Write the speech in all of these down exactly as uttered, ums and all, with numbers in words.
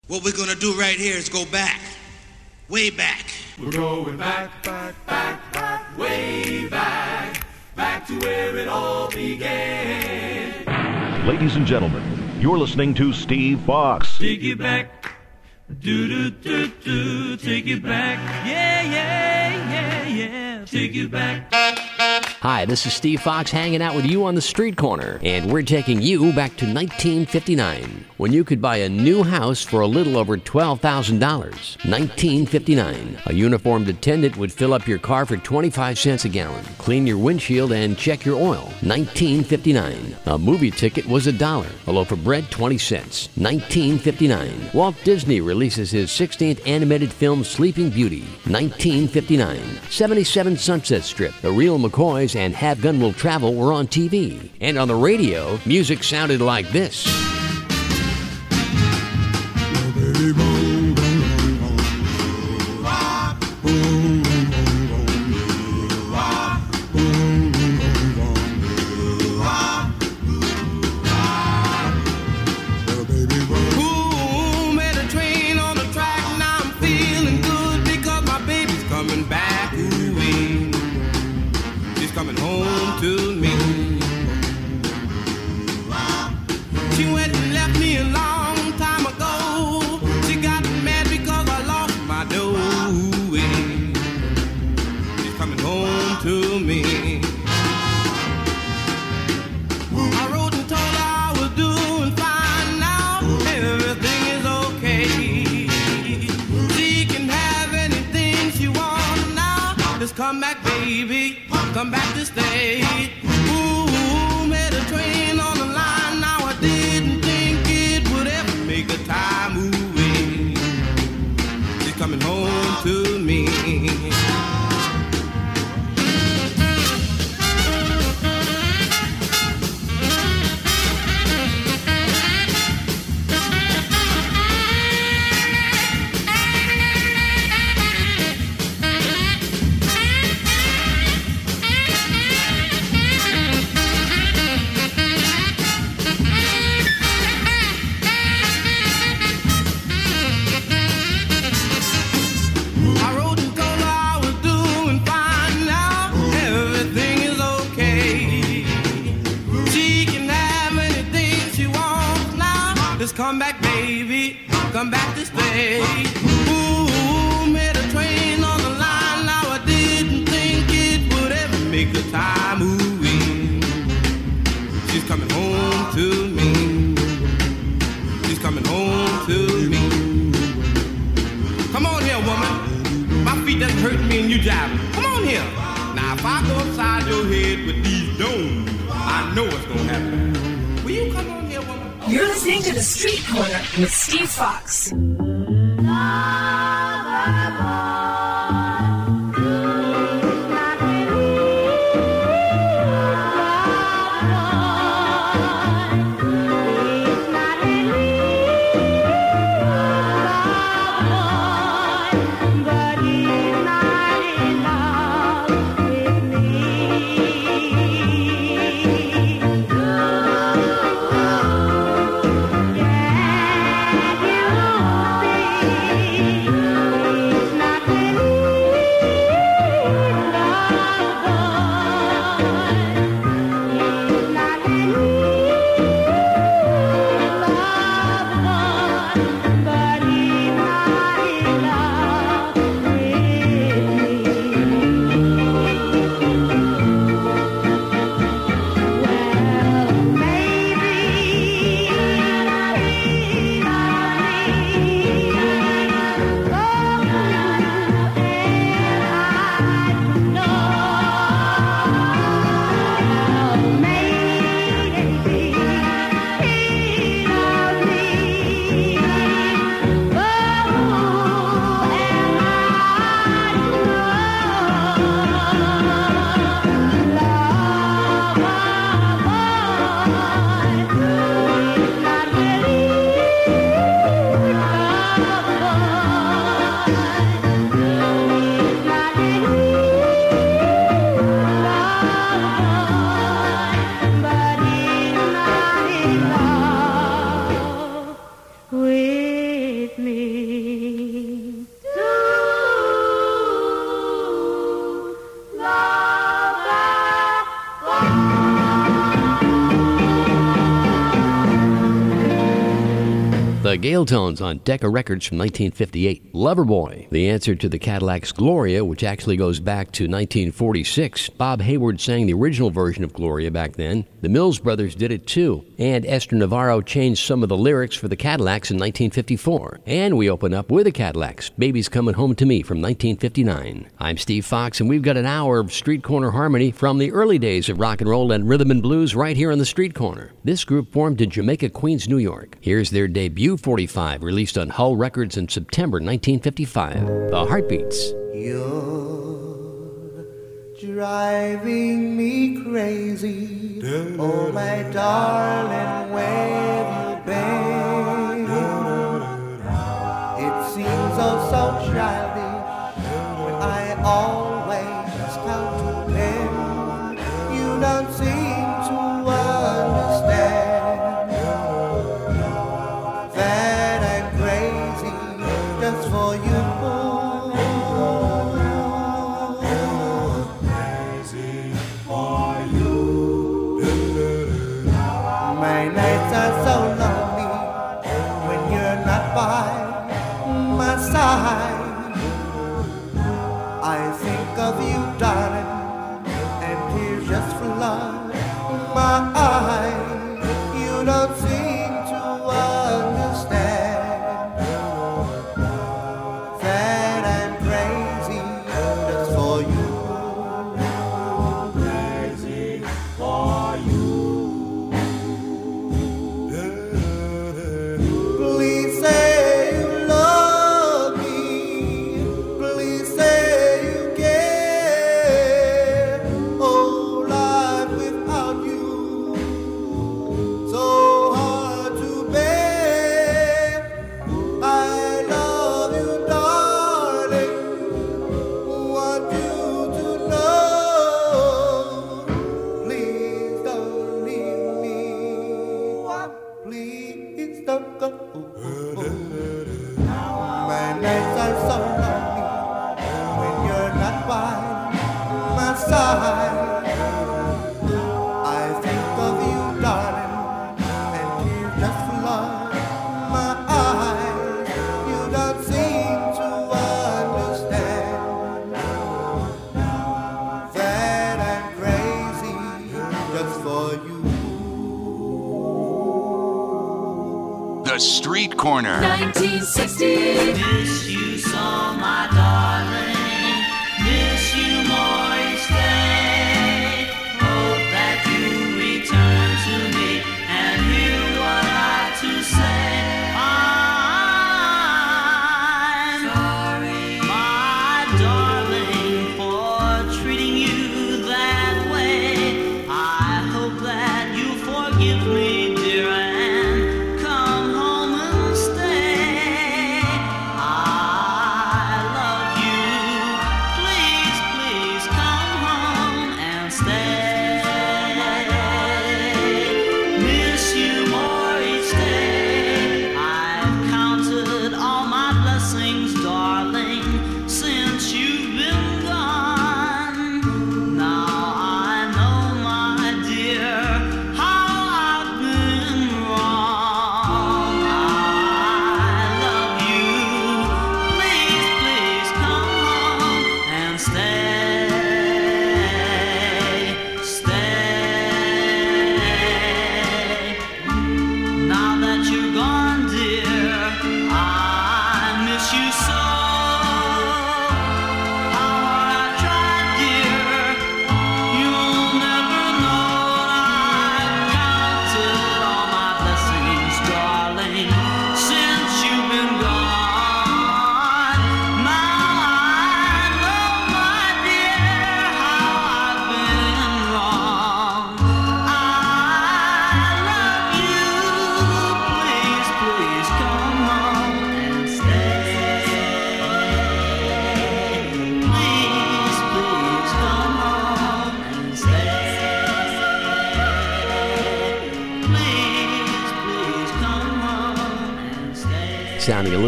What we're gonna do right here is go back, way back. We're going back, back, back, back, way back, back to where it all began. Ladies and gentlemen, you're listening to Steve Fox. Take it back, do do do do, take it back, yeah, yeah, yeah, yeah, take it back. Hi, this is Steve Fox hanging out with you on the street corner, and we're taking you back to nineteen fifty-nine, when you could buy a new house for a little over twelve thousand dollars. nineteen fifty-nine. A uniformed attendant would fill up your car for twenty-five cents a gallon, clean your windshield, and check your oil. nineteen fifty-nine. A movie ticket was a dollar. A loaf of bread, twenty cents. nineteen fifty-nine. Walt Disney releases his sixteenth animated film Sleeping Beauty. nineteen fifty-nine. seventy-seven Sunset Strip, The Real McCoys, and Have Gun Will Travel were on T V. And on the radio, music sounded like this. Come back, baby, come back to stay. Ooh, met a train on the line. Now I didn't think it would ever make a time moving. She's coming home to me. Come back, baby, come back to stay. Ooh, met a train on the line. Now I didn't think it would ever make a time moving. She's coming home to me. She's coming home to me. Come on here, woman. My feet doesn't hurt me and you driving. Come on here. Now if I go upside your head with these domes, I know what's gonna happen. Will you come on here, woman? You're listening to The Street Corner with Steve Fox. Yeah, you be The Gale Tones on Decca Records from nineteen fifty-eight. Loverboy, the answer to the Cadillac's Gloria, which actually goes back to nineteen forty-six. Bob Hayward sang the original version of Gloria back then. The Mills Brothers did it too. And Esther Navarro changed some of the lyrics for the Cadillacs in nineteen fifty-four. And we open up with the Cadillacs, Baby's Coming Home to Me from nineteen fifty-nine. I'm Steve Fox, and we've got an hour of Street Corner harmony from the early days of rock and roll and rhythm and blues right here on the Street Corner. This group formed in Jamaica, Queens, New York. Here's their debut forty-five, released on Hull Records in September nineteen fifty-five. The Heartbeats. You're driving me crazy, oh my darling, where have you been? It seems oh so childish when I always count to ten. You don't seem to understand that I'm crazy just for you. My nights are so lonely when you're not by my side. I think of you, darling, and tears just flood my eyes. You don't seem to understand that I'm crazy just for you. Crazy for you. Please say you love me. Please say you care. Oh, life without you, so hard to bear. I love you, darling. Want you to know. Please don't leave me. Please don't go. My nights are so lonely when you're not by my side. I think of you, darling, and tears just flood my eyes. You don't seem to understand that I'm crazy just for you. The Street Corner. nineteen sixty. Miss you so, my darling. Miss you more each day. Hope that you return to me and hear what I have to say. I'm sorry, my darling, for treating you that way. I hope that you forgive me, dear, and come home and stay.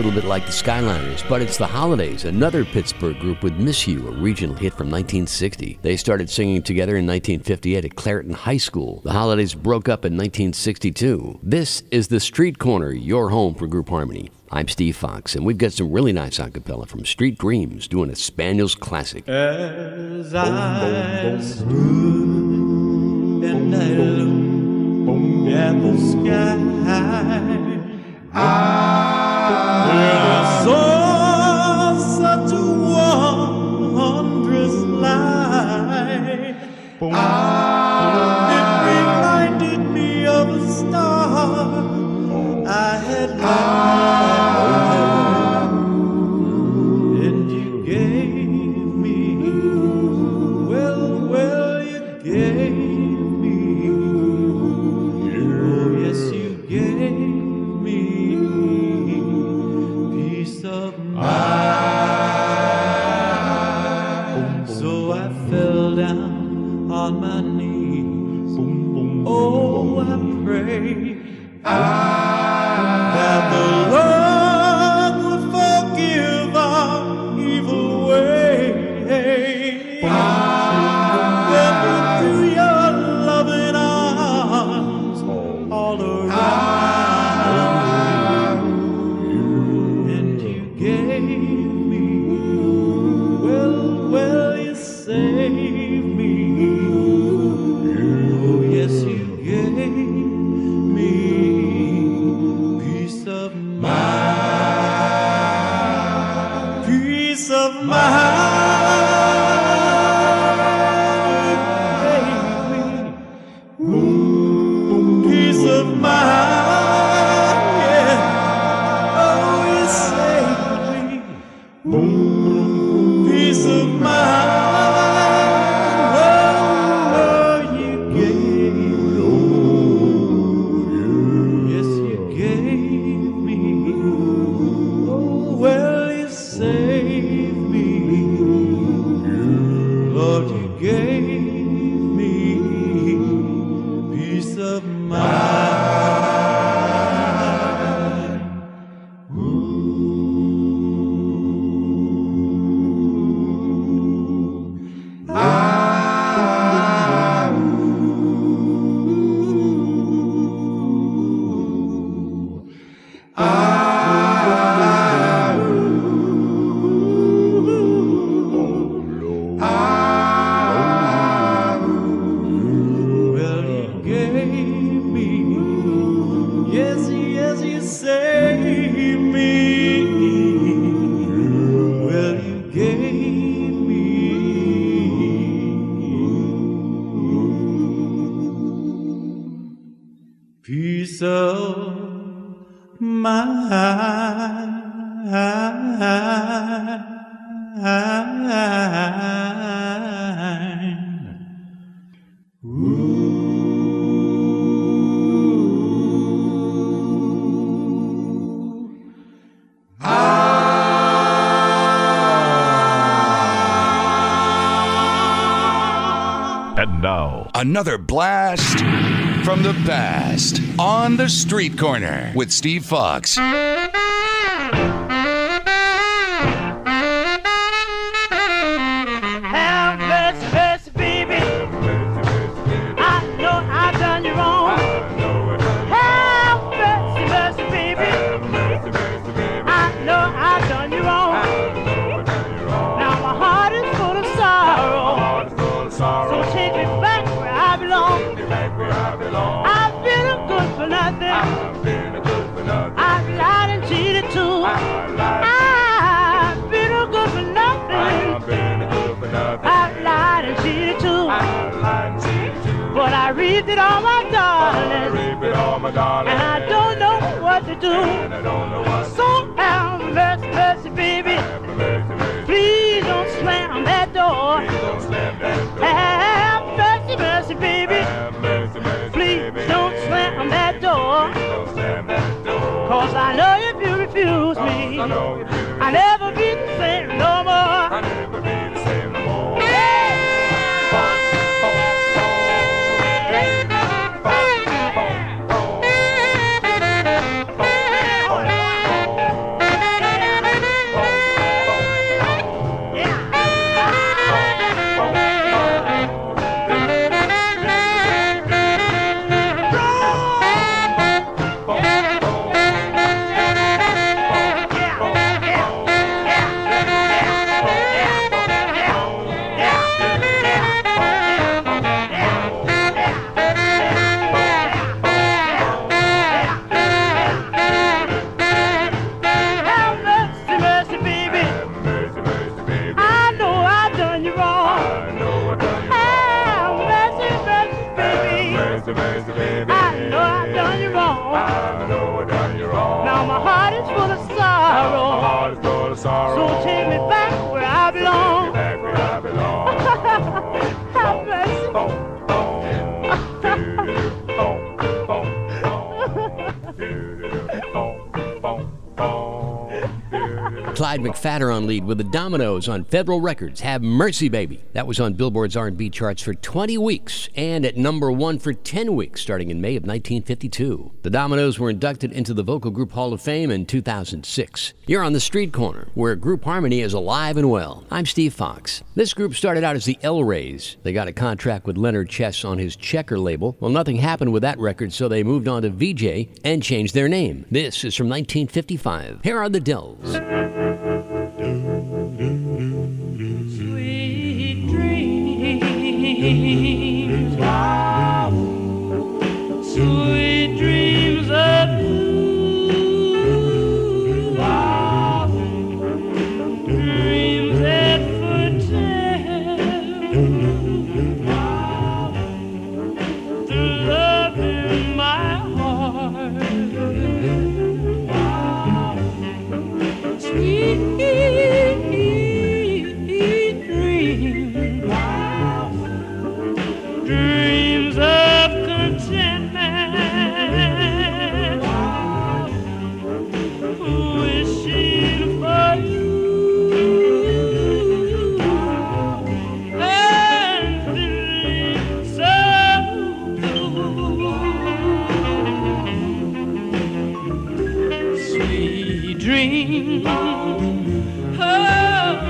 little bit like the Skyliners, but it's the Holidays, another Pittsburgh group with Miss You, a regional hit from nineteen sixty. They started singing together in nineteen fifty-eight at Clareton High School. The Holidays broke up in nineteen sixty-two. This is the Street Corner, your home for group harmony. I'm Steve Fox, and we've got some really nice a cappella from Street Dreams doing a Spaniels classic. As I stood and I looked at the sky, I saw such a wondrous light. It reminded me of a star I had loved, and you gave me, well, well, you gave me, oh yes, you gave me peace of mind. So I fell down on my knees, oh, I prayed that the Lord would forgive our evil ways. Let me through your loving arms all around you, and you gave me, well, well, you saved me. Oh, yes, you gave me peace of mind, peace of mind, baby, peace of mind, yeah. Oh, you saved me, peace of mind. Oh, you gave me, yes, you gave me. Oh, well, you saved me. Lord, you gave me peace of mind. Well, you gave me, yes, yes, you saved me. Well, you gave me peace of mind. And now, Another blast from the past on the Street Corner with Steve Fox. Have mercy, mercy, baby. I know I've done you wrong. Have mercy, mercy, baby. I know I've done you wrong. Now my heart is full of sorrow. So take me back where I belong. I've been a good for nothing. I've lied and cheated too. I've been a good for nothing. I've lied and cheated too. But I reaped it all, my darling. And I don't know what to do. So have mercy, mercy, baby. Please don't slam that door. Have mercy, mercy, baby. Please don't slam that door. Cause I know if you refuse me, I'll never be the same no more. of sorrow. So take me back where I belong. Take me back where I belong. Have mercy. Clyde McPhatter on lead with the Dominoes on Federal Records. Have Mercy Baby. That was on Billboard's R and B charts for twenty weeks and at number one for ten weeks starting in May of nineteen fifty-two. The Dominoes were inducted into the Vocal Group Hall of Fame in two thousand six. You're on the Street Corner, where group harmony is alive and well. I'm Steve Fox. This group started out as the El Rays. They got a contract with Leonard Chess on his Checker label. Well, nothing happened with that record, so they moved on to V J and changed their name. This is from nineteen fifty-five. Here are the Dells. Sweet dreams, wow. Sweet dreams of you, wow. Dreams that foretell, wow. The love in my heart, wow. Sweet dreams of contentment, wishing for you, and feeling so blue. Sweet dreams of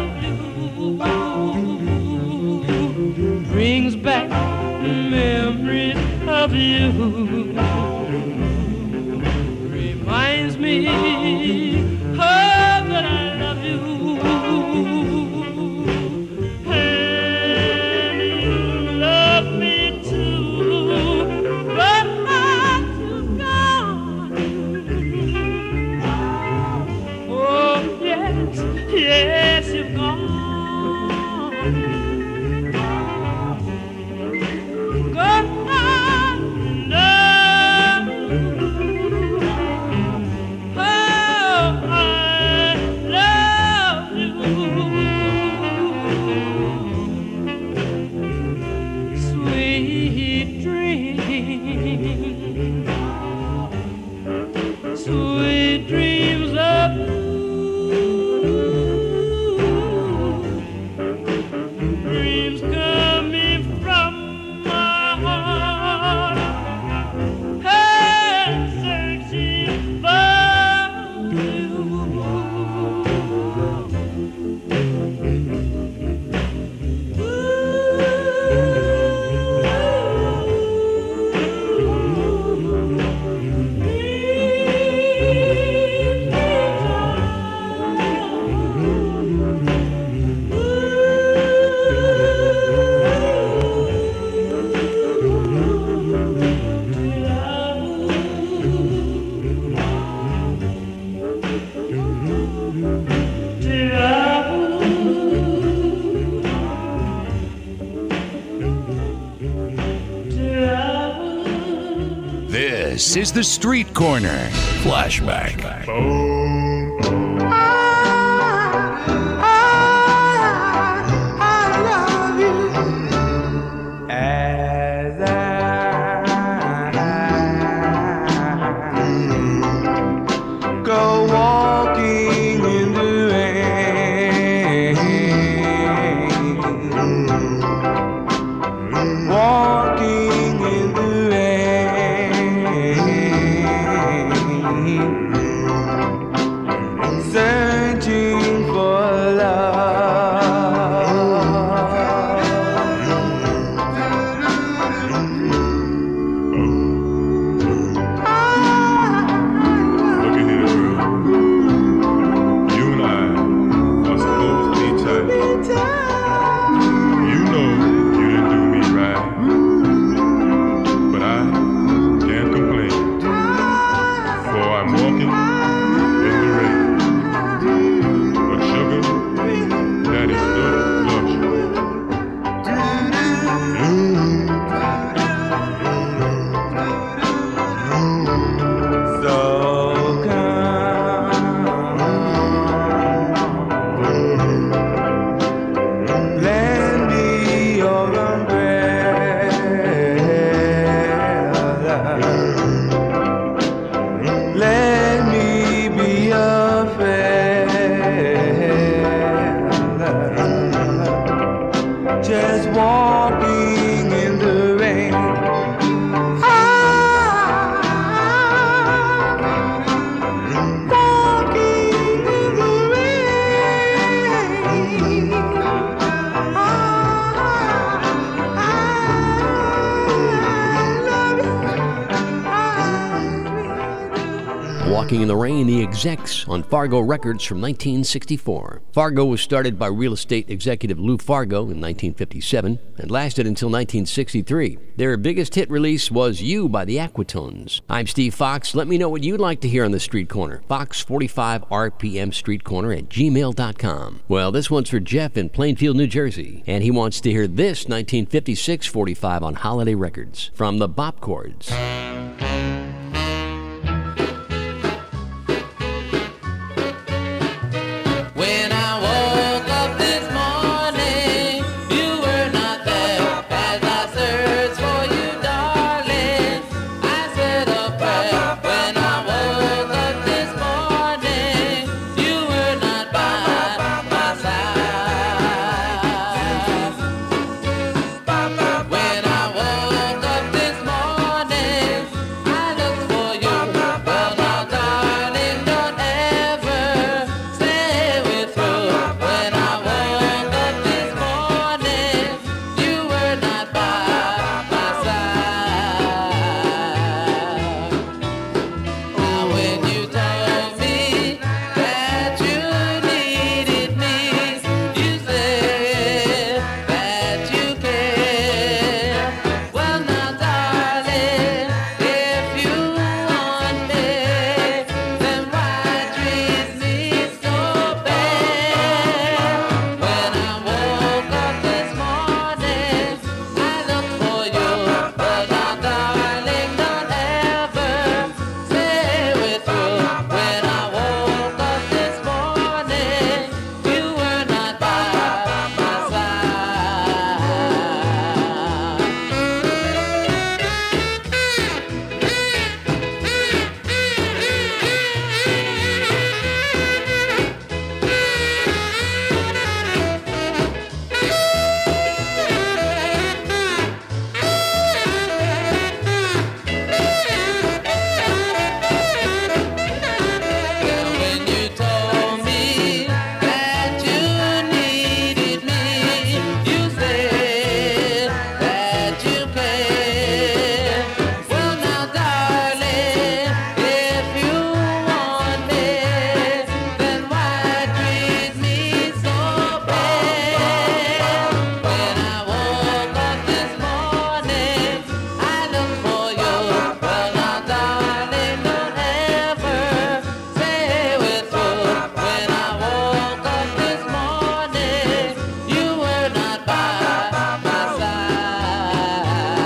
you brings back memories of you, reminds me oh, that I love you, and you love me too, but I'm too gone. Oh yes, yes, you've gone. Sweet dreams of you, dreams coming from my heart, and searching for you. This is the Street Corner Flashback. Walking in the Rain, the Execs on Fargo Records from nineteen sixty-four. Fargo was started by real estate executive Lou Fargo in nineteen fifty-seven and lasted until nineteen sixty-three. Their biggest hit release was You by the Aquatones. I'm Steve Fox. Let me know what you'd like to hear on the Street Corner. Fox forty-five R P M Street Corner at gmail dot com. Well, this one's for Jeff in Plainfield, New Jersey, and he wants to hear this nineteen fifty-six forty-five on Holiday Records from the Bop Chords. When I woke up this morning, you were not there. As I searched for you, darling, I said a prayer. When I woke up this morning, you were not by my side. When I woke up this morning, I looked for you. Well, now, darling, don't ever stay with through. When I woke up this morning, you were not by my side. Now when you told me that you needed me, you said that you cared. Well now, darling, if you want me, then why treat me so bad? When I woke up this morning, I looked for you. But now, darling, don't ever stay with you. When I woke up this morning, you were not by my When you told me that you needed me, you said that you cared. Well now, darling, if you want me, then why treat me so bad? When I woke up this morning, I looked for you. Well now, darling, don't ever stay with you. When I woke up this morning, you were not by my side.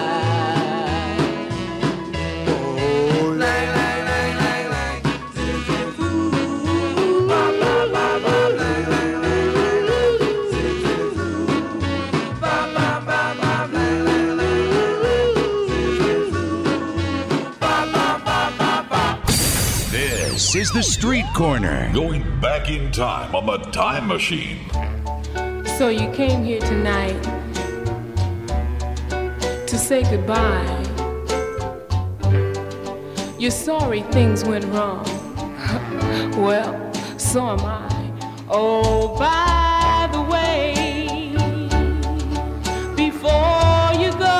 Oh, like, like, like, like, like. Ba, ba, ba, ba, like, like, like, like, like. Ba, ba, ba, ba, like, like, like, like. Ba, ba, ba, ba, ba. This is the Street Corner. Going back in time on the time machine. So you came here tonight to say goodbye. You're sorry things went wrong. Well, so am I. Oh, by the way, before you go,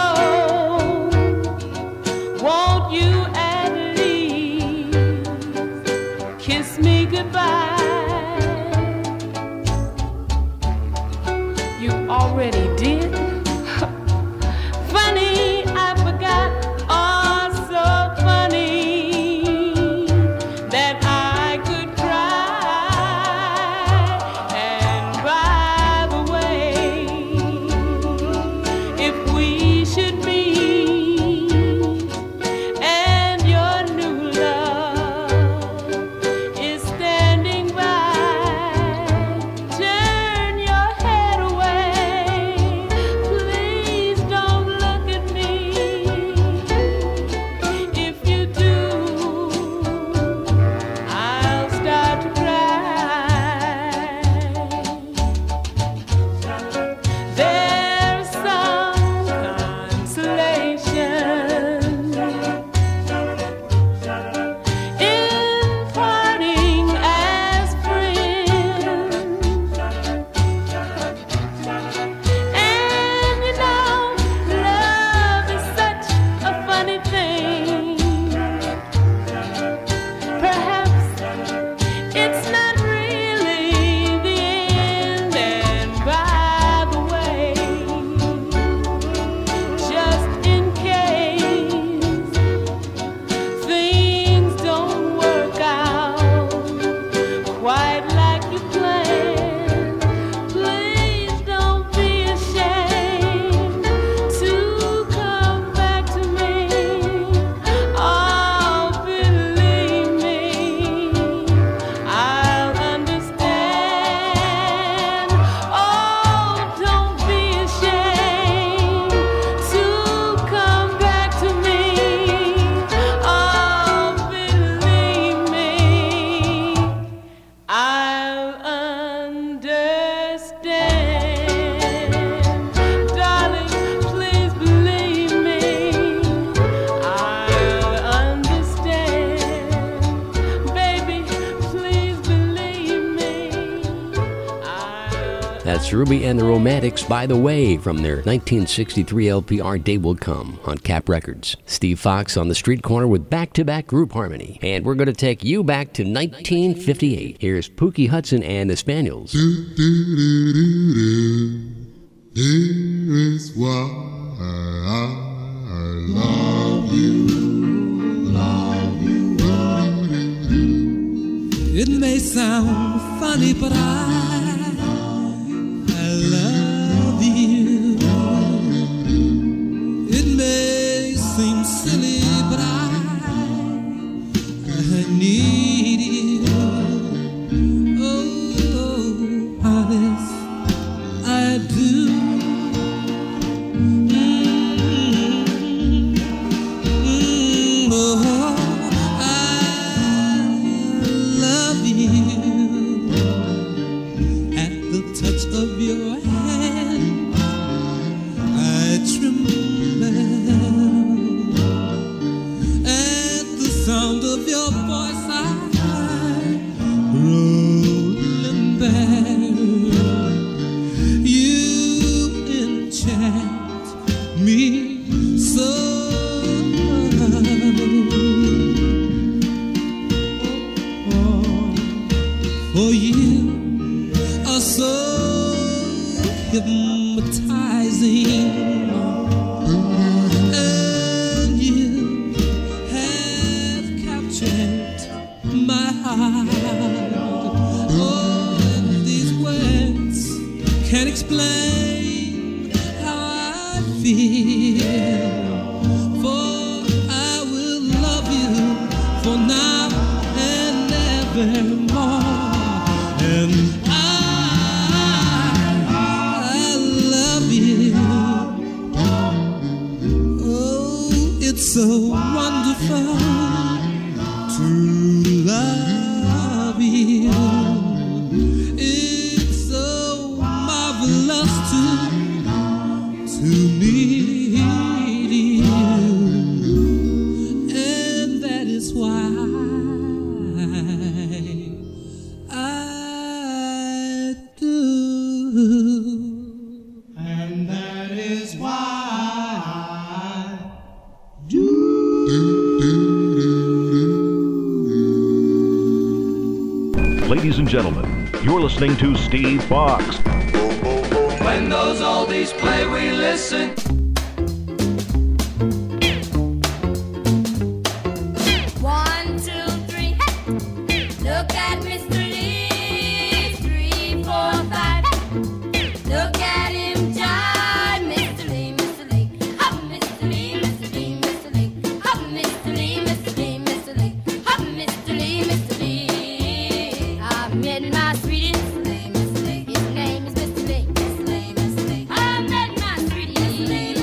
won't you at least kiss me goodbye? You already did? Funny, I forgot. Oh, so funny that I could cry and That's Ruby and the Romantics, By the Way, from their nineteen sixty-three L P Our Day Will Come on Cap Records. Steve Fox on the Street Corner with back-to-back group harmony. And we're going to take you back to nineteen fifty-eight. Here's Pookie Hudson and the Spaniels. Do, do, do, do, do. Here is why I love you, love you. Do, do, do. It may sound funny, but I, I love you. It may seem silly, but I, I need you. Oh, honest, I do. Mm-hmm. Mm-hmm. Oh, I love you. At the touch of your hand, I tremble. At the sound of your voice, I roll and bear. You enchant me so. For you are so hypnotizing, and you have captured my heart. Oh, these words can't explain how I feel, for I will love you for now and evermore. And I, I love you. Oh, it's so wonderful to love you. It's so marvelous to, to need you. And that is why I do. And that is why I do. Ladies and gentlemen, you're listening to Steve Fox. When those oldies play, we listen. One, two, three, hey! Look at Mister Lee. Three, four, five, hey! Look at him jive. Mister Lee, Mister Lee. Hop, Mister Lee, Mister Lee, Mister Lee. Hop, Mister Lee, Mister Lee, Mister Lee. Hop, Mister Lee, Mister Lee. I met my sweetie, Mister Lee, Mister Lee. His name is Mister Lee, Mister Lee, Mister Lee. I met my sweetie, Mister Lee.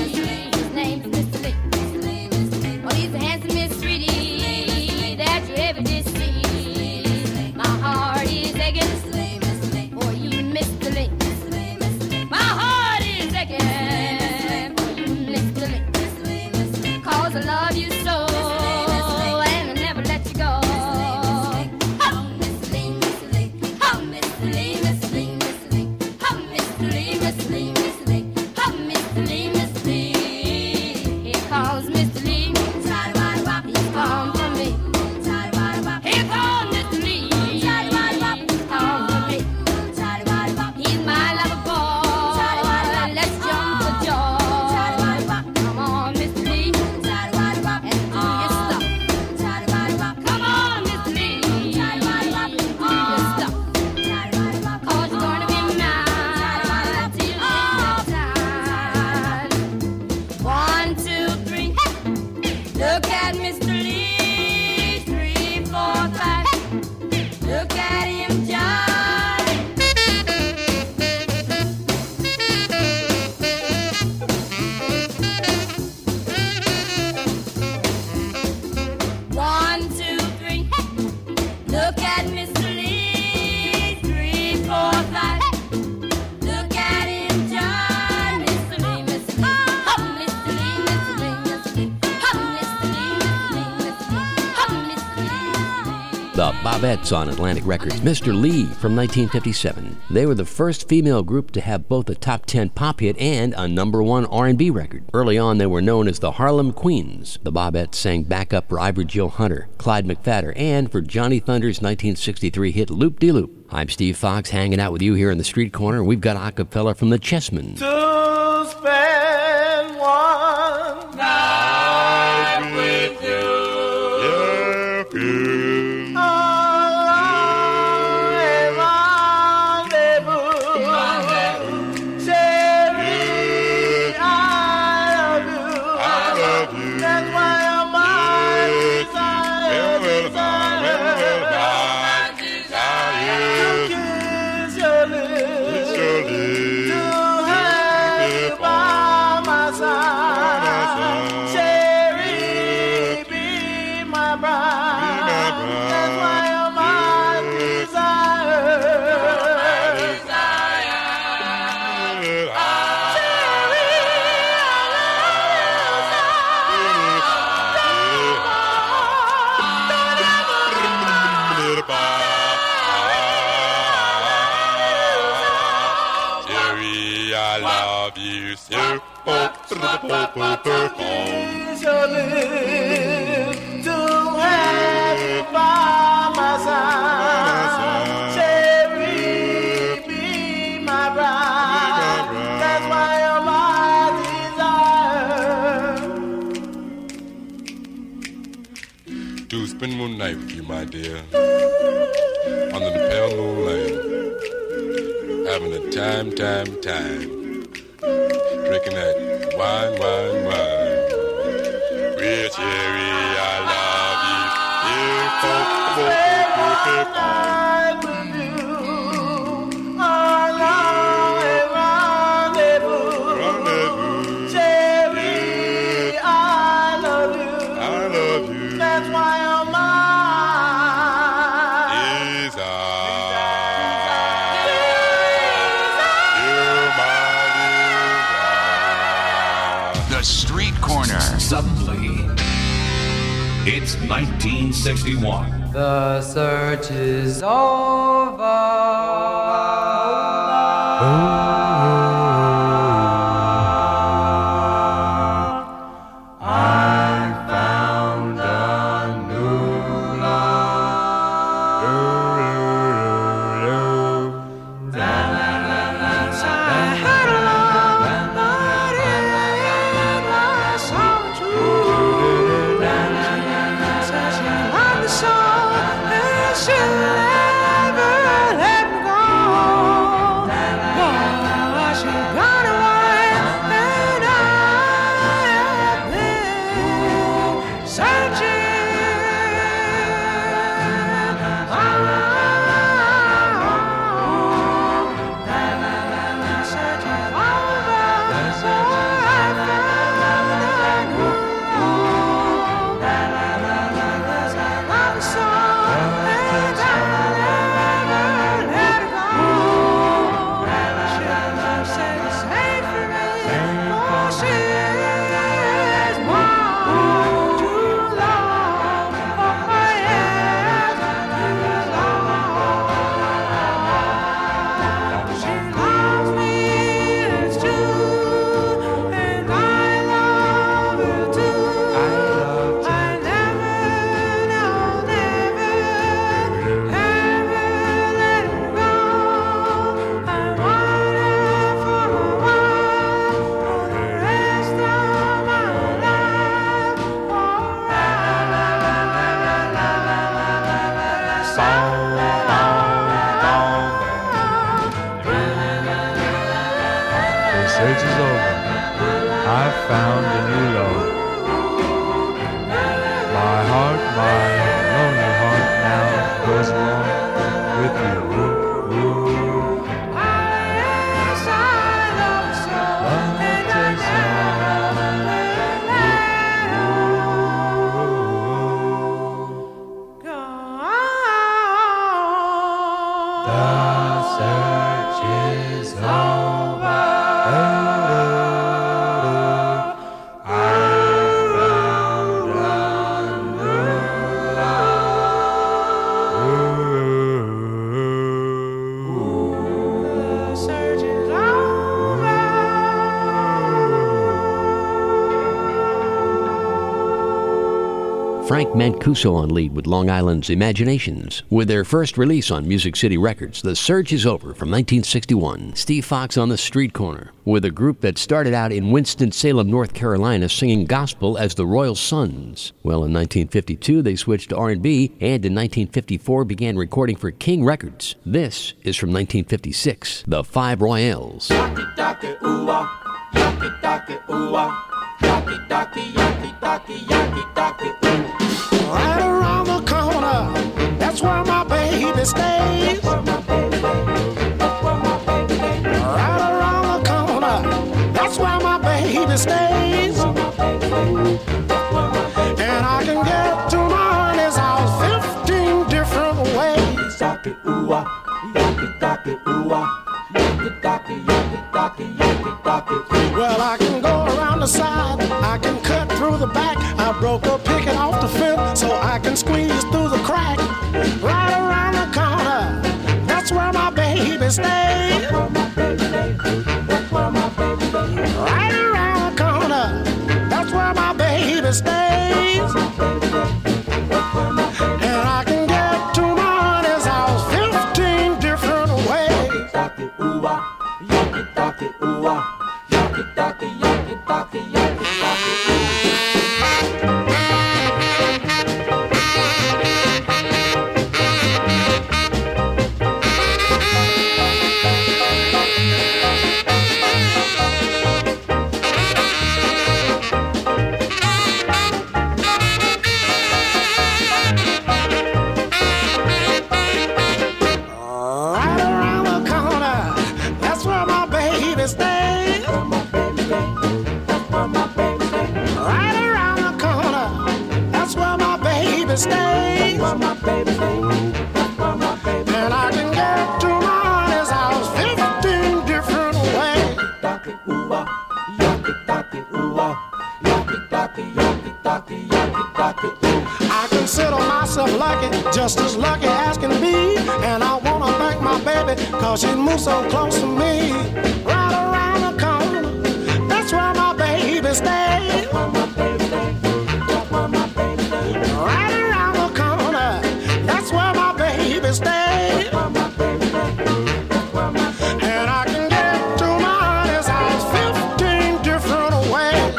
The Bobettes on Atlantic Records. Mister Lee from nineteen fifty-seven. They were the first female group to have both a top ten pop hit and a number one R and B record. Early on, they were known as the Harlem Queens. The Bobettes sang backup for Ivor Jill Hunter, Clyde McPhatter, and for Johnny Thunder's nineteen sixty-three hit Loop De Loop. I'm Steve Fox, hanging out with you here in the street corner. We've got a cappella from the Chessmen. To spend one night with you. To spend one night with you, my dear, under the pale moonlight, having a time, time, time, drinking that wine, wine, wine. Real cherry, I love you. You Suddenly, it's nineteen sixty-one. The search is over. Frank Mancuso on lead with Long Island's Imaginations. With their first release on Music City Records, The Search Is Over from nineteen sixty-one. Steve Fox on the Street Corner with a group that started out in Winston-Salem, North Carolina, singing gospel as the Royal Sons. Well, in nineteen fifty-two, they switched to R and B, and in nineteen fifty-four began recording for King Records. This is from nineteen fifty-six, The Five Royales. Right around the corner, that's where my baby stays. Right around the corner, that's where my baby stays. And I can get to my honey's house fifteen different ways. Well, I can go around the side, I can cut through the back. I broke a picket off the fence so I can squeeze through the crack. Right around the corner, that's where my baby stays. Right around the corner, that's where my baby stays. And I can get to my honey's house fifteen different ways. Stays. And I can get to my honey's house fifteen different ways. I consider myself lucky, just as lucky as can be. And I wanna thank my baby, cause she moves so close to me. Right around the corner, that's where my baby stays. Right around the corner, that's where my baby stays. And I can get to my honey's house fifteen different ways.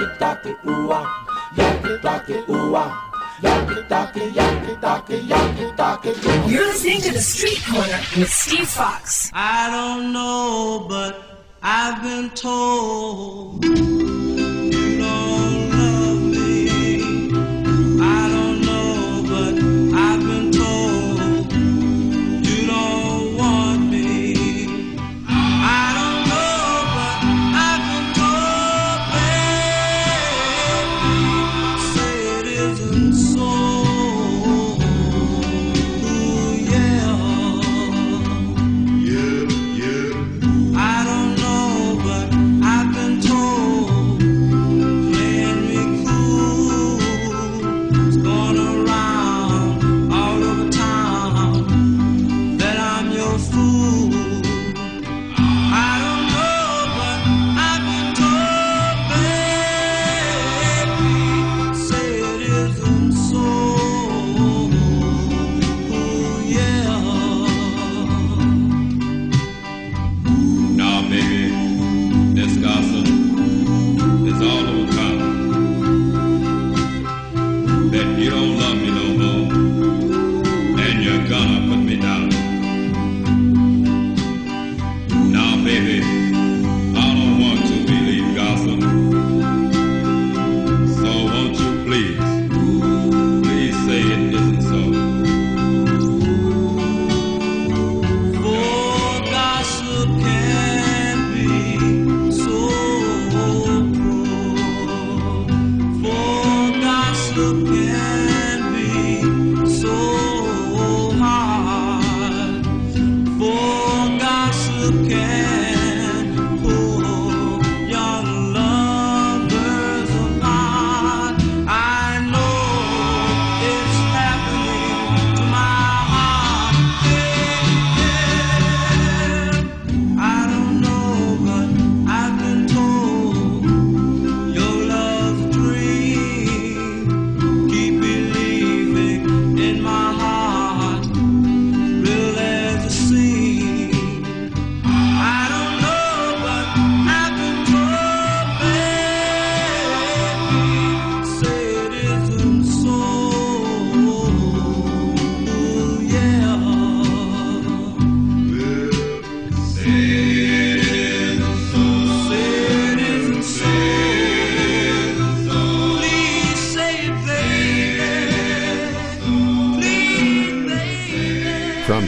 You're listening to The Street Corner with Steve Fox. I don't know, but I've been told you don't love me. I don't know, but I've been told you don't want me. I don't know, but I've been told, baby, say it isn't so. Ooh, yeah. Yeah, yeah. I don't know, but I've been told, playing me cool, it's going around all over town, that I'm your fool. I don't know, but I've been told, baby, say it isn't so. Ooh, yeah. Now, baby, this gossip is all over town. That you don't love me no more, and you're gonna put me down. Now, baby, I don't want to believe gossip. So won't you please, please say it isn't so. For gossip can be so cruel. For gossip can be so hard. For gossip can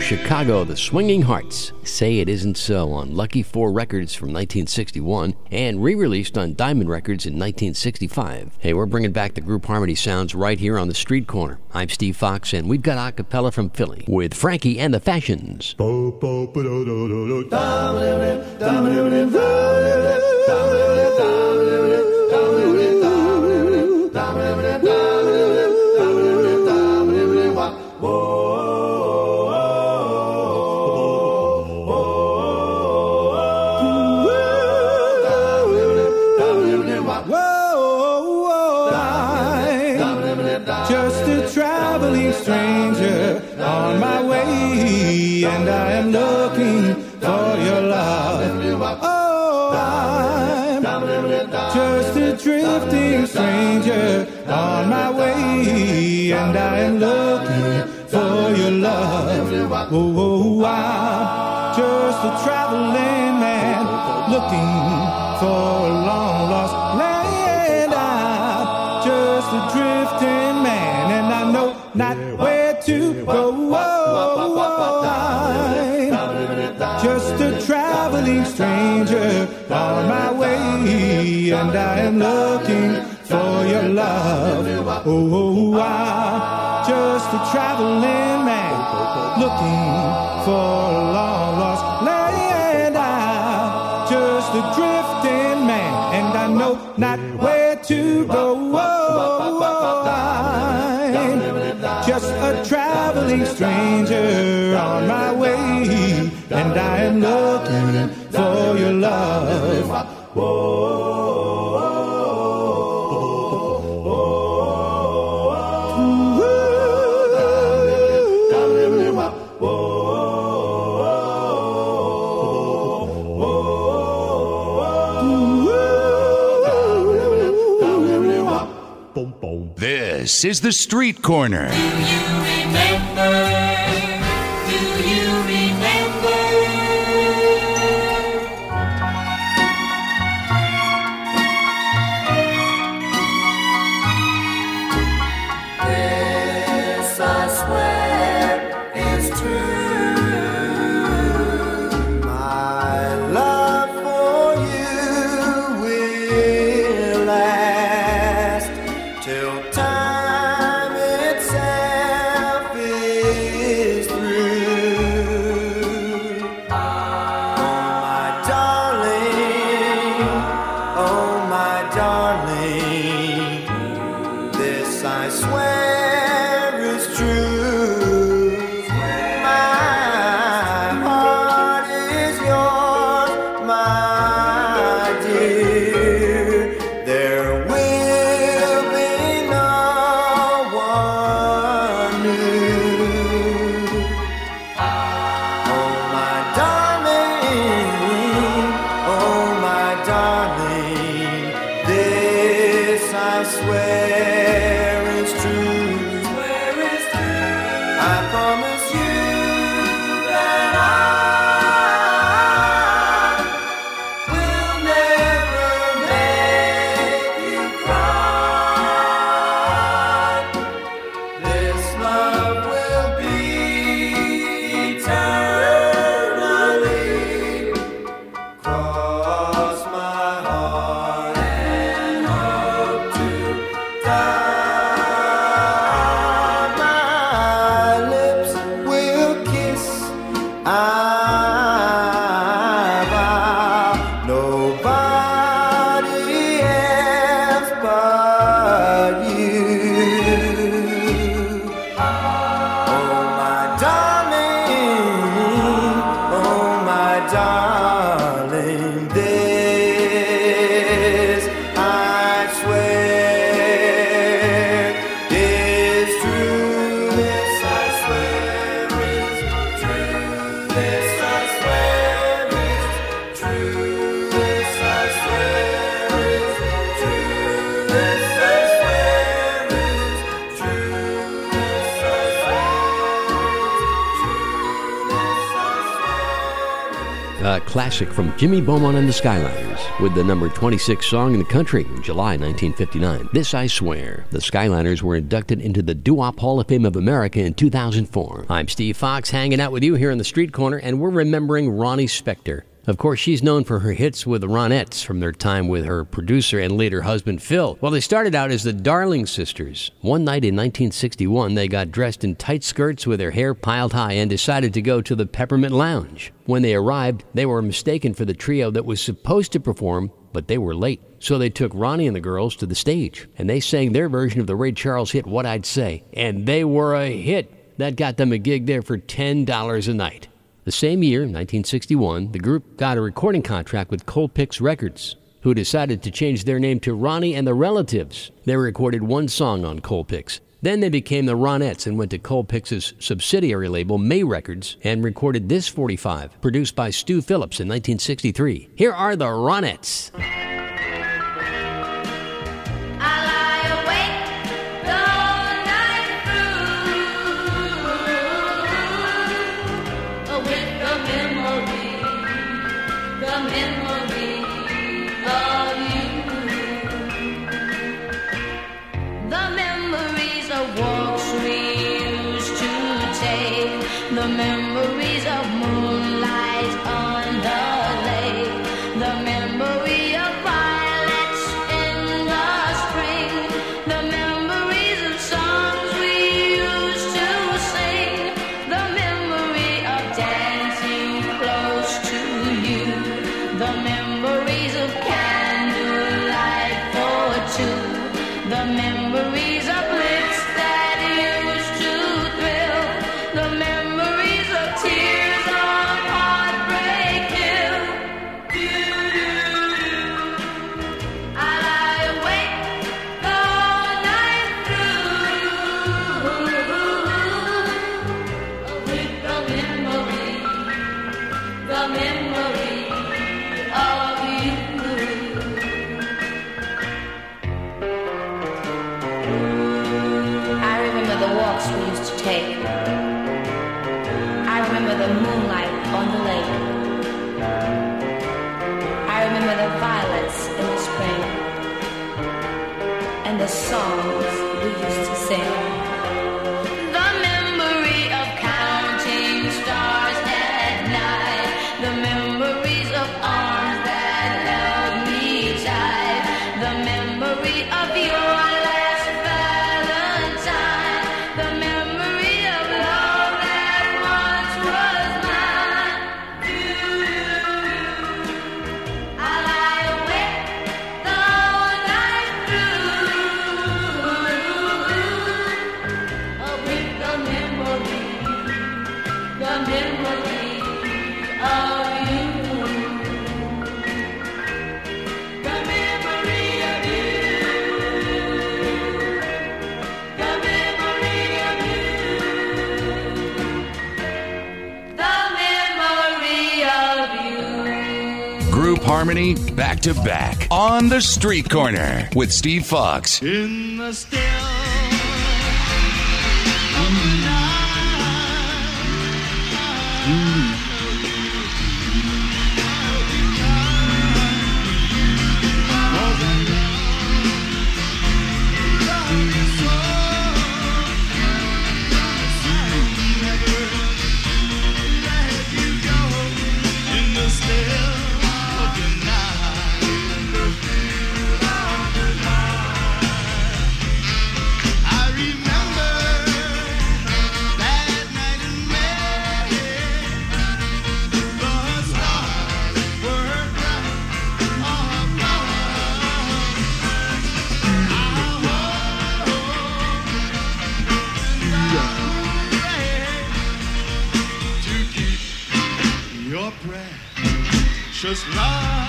Chicago, the Swinging Hearts. Say It Isn't So on Lucky Four Records from nineteen sixty-one and re-released on Diamond Records in nineteen sixty-five. Hey, we're bringing back the group harmony sounds right here on the Street Corner. I'm Steve Fox, and we've got a cappella from Philly with Frankie and the Fashions. Just a traveling stranger on my way, and I am looking for your love. Oh, I'm just a drifting stranger on my way, and I am looking for your love. Oh, I'm just a traveling man looking for a long lost land. I'm just a drifting man, and I know not where to go. I'm just a traveling stranger on my way, and I am looking for your love. Oh, I'm just a traveling man looking for a long lost land. I'm just a drifting man, and I know not where to go. I'm just a traveling stranger on my way, and I am looking for your love. This is the Street Corner. Do you remember? Do you remember? This I swear is true. My love for you will last till time itself is through. Oh my darling, oh my darling, this I swear is true. My heart is yours, my dear. There will be no one new. Oh my darling, oh my darling, this I swear is true. I promise you that I will never make you cry. This love will be eternally. Cross my heart and hope to die. My lips will kiss, I vow, nobody else but you. Oh my darling, oh my darling, this I swear is true. This I swear is true. This I swear is true. This I swear is true. This I swear is true. This I swear is true. This I swear is true. Uh, classic from Jimmy Beaumont and the Skyliners with the number twenty-six song in the country in July nineteen fifty-nine. This I Swear. The Skyliners were inducted into the Doo-Wop Hall of Fame of America in two thousand four. I'm Steve Fox, hanging out with you here in the Street Corner, and we're remembering Ronnie Spector. Of course, she's known for her hits with the Ronettes from their time with her producer and later husband, Phil. Well, they started out as the Darling Sisters. One night in nineteen sixty-one, they got dressed in tight skirts with their hair piled high and decided to go to the Peppermint Lounge. When they arrived, they were mistaken for the trio that was supposed to perform, but they were late. So they took Ronnie and the girls to the stage, and they sang their version of the Ray Charles hit, What I'd Say. And they were a hit. That got them a gig there for ten dollars a night. The same year, nineteen sixty-one, the group got a recording contract with Colpix Records, who decided to change their name to Ronnie and the Relatives. They recorded one song on Colpix. Then they became the Ronettes and went to Colpix's subsidiary label, May Records, and recorded this forty-five, produced by Stu Phillips in nineteen sixty-three. Here are the Ronettes. The memories of moonlight on the lake, the memory of violets in the spring, the memories of songs we used to sing, the memory of dancing close to you, the memories of candlelight for two, the memories of lips that used to thrill, the memories tears of heartbreak kill. I lie awake the night through with the memory, the memory of you. I remember the walks we used to take. I remember the moonlight on the lake. I remember the violets in the spring and the songs we used to sing. The memory of counting stars at night, the memories of arms that held me tight, the memory of your last Valentine, the memory of love that once was mine. I lie awake the night through with the memory, the memory of you, the memory of you, the memory of you, the memory of you. Group harmony back to back on the Street Corner with Steve Fox. In the still of the your precious love.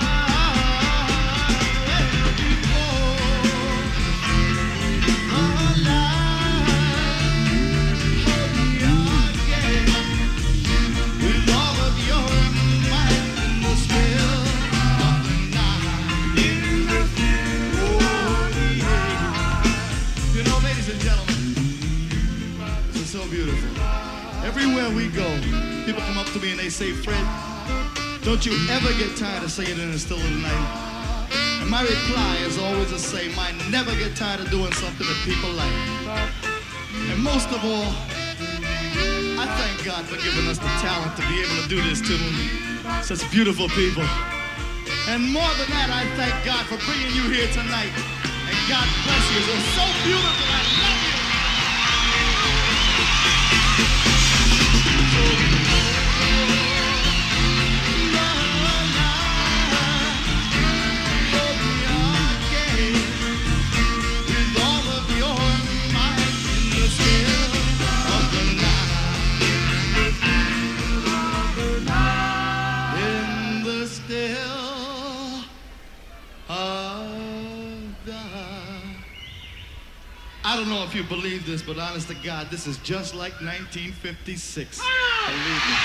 Everywhere we go, people come up to me and they say, Fred, Don't you ever get tired of singing in the still of the night. And my reply is always the same. I never get tired of doing something that people like. And most of all, I thank God for giving us the talent to be able to do this to such beautiful people. And more than that, I thank God for bringing you here tonight. And God bless you. It's so beautiful. I love you. I don't know if you believe this, but honest to God, this is just like nineteen fifty-six. Believe me.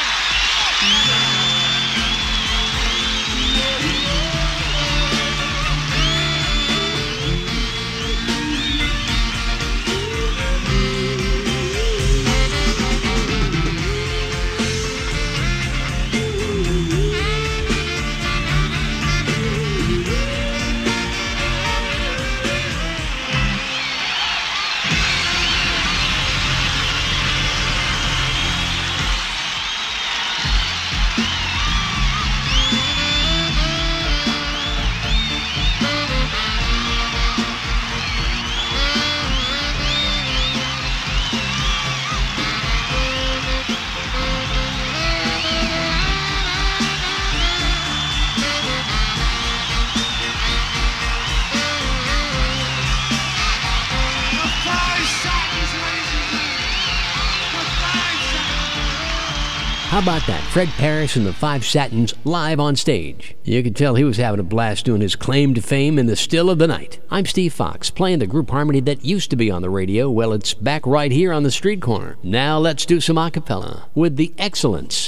How about that? Fred Parris and the Five Satins live on stage. You could tell he was having a blast doing his claim to fame in the still of the night. I'm Steve Fox, playing the group harmony that used to be on the radio. Well, it's back right here on the street corner. Now let's do some a cappella with the Excellence.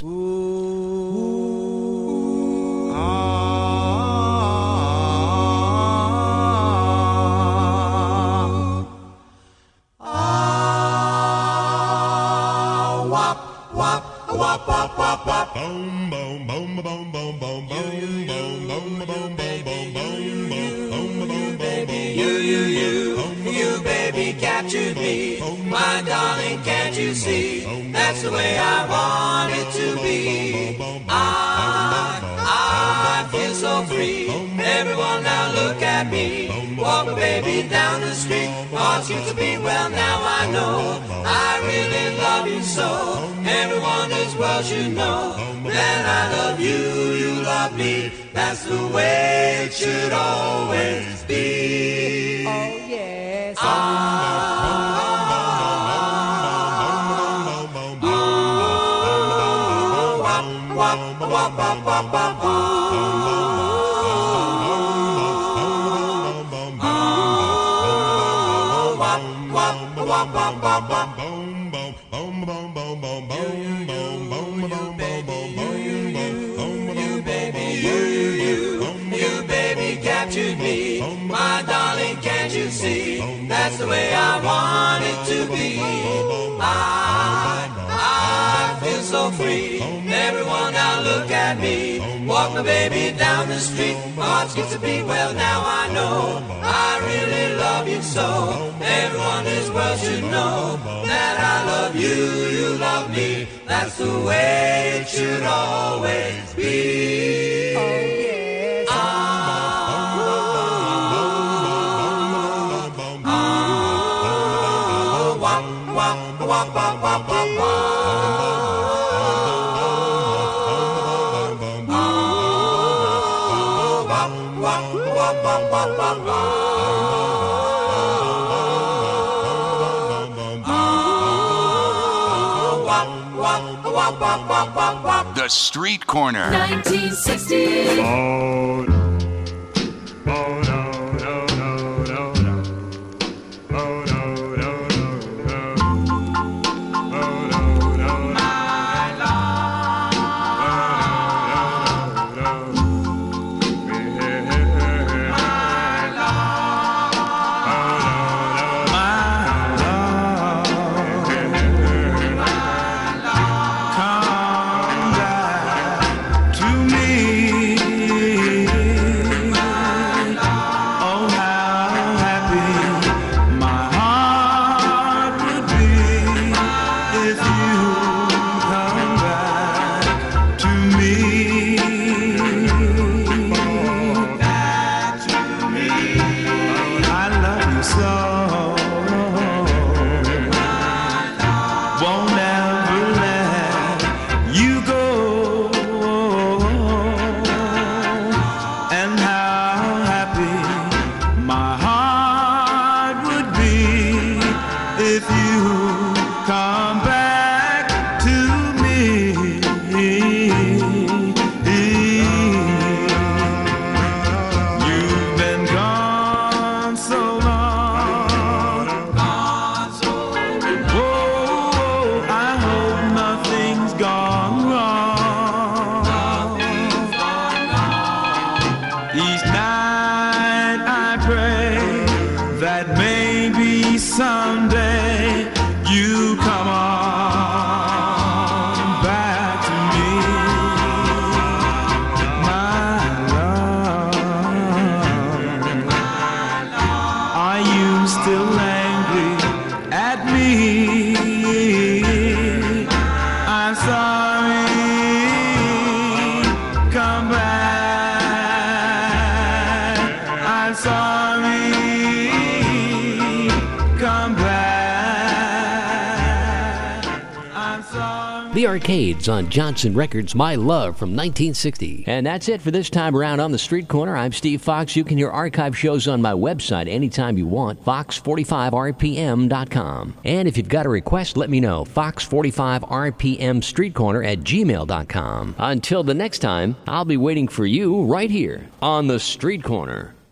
Boom, boom, boom, boom, boom, boom, boom, boom, boom, boom, boom, boom, baby, you, you, you, you, baby, captured me, my darling, can't you see? That's the way I want it to be. I, I feel so free. Everyone now look at me. Walk, baby, down the street. Wants you to be well. Now I know I really love you so. Everyone as well should know that I love you, you love me. That's the way it should always be. Oh yes. Ah, wop, wop, wop, wop, wop, wop. My darling, can't you see? That's the way I want it to be. I, I feel so free. Everyone now look at me. Walk my baby down the street. My heart skips a beat. Well, now I know I really love you so. Everyone in this world should know that I love you, you love me. That's the way it should always be. Oh yes. I, wop, wop, wop, wop, wop. The Street Corner. nineteen sixty. Oh, no. Oh, no, no, no, no, no. Oh, no, no, no, no. Oh, no, no, no. My love. Oh, no, no, no, no. My love. Oh, no, no, my love. My love. Come down to that maybe someday you come on back to me, my love. Are you still angry at me? I'm sorry, come back. I'm sorry, come back. I'm sorry. The Arcades on Johnson Records, My Love from nineteen sixty. And that's it for this time around on the Street Corner. I'm Steve Fox. You can hear archive shows on my website anytime you want, fox forty-five r p m dot com. And if you've got a request, let me know, fox forty-five r p m street corner at gmail dot com. Until the next time, I'll be waiting for you right here on the Street Corner.